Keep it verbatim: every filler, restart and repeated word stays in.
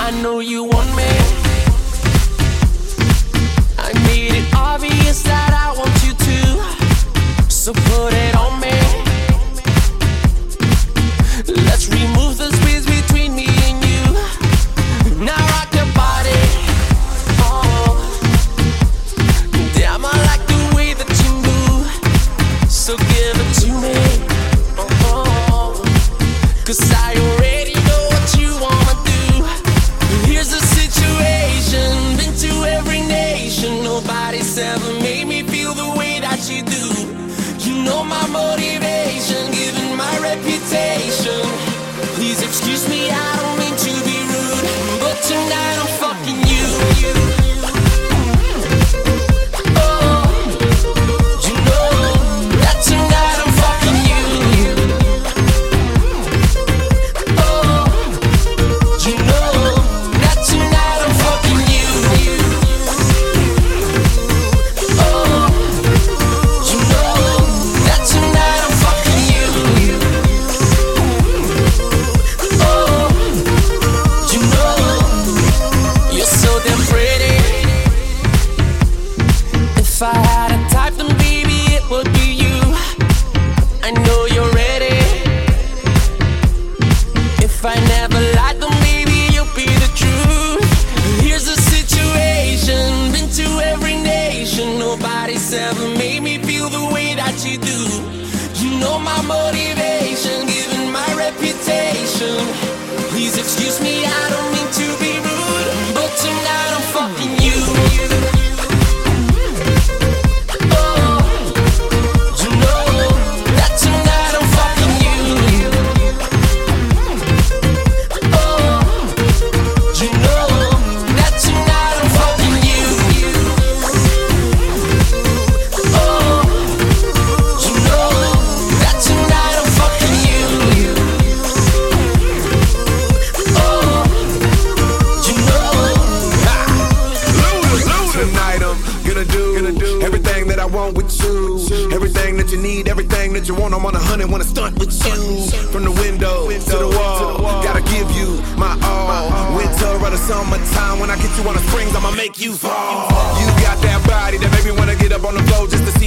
I know you want me. I made it obvious that I want you to, so put it on me. Let's remove the space between me and you. Now rock your body. Oh, damn, I like the way that you move, so give it to me. Oh, cause I already know what you wanna do. Here's the situation, been to every nation. Nobody's ever made me feel the way that you do. You know my motivation, given my reputation. Please excuse me, I don't mean to be rude, but tonight I'm fucking you. Oh, you know that tonight I'm fucking you. Oh, you know that tonight I'm fucking you. Oh, you know that tonight I'm fucking you. Oh, you know you're so damn pretty. If I had a type, then baby it would be you. I know you're ready. If I never lied, then maybe you'll be the truth. Here's the situation, been to every nation. Nobody's ever made me feel the way that you do. You know my motivation, given my reputation. Please excuse me, I don't mean to be rude, but tonight I'm fucking you. Oh, you know that tonight I'm fucking you. Oh, you know that tonight I'm fucking you. Oh, you know that tonight I'm fucking you. Oh, you know. Tonight I'm gonna do, gonna do everything that I want with you. Everything that you need, everything that you want. I'm on a hundred, wanna stunt with you. From the window to the wall, gotta give you my all. Winter or the summertime, when I get you on the springs, I'ma make you fall. You got that body that make me wanna get up on the floor just to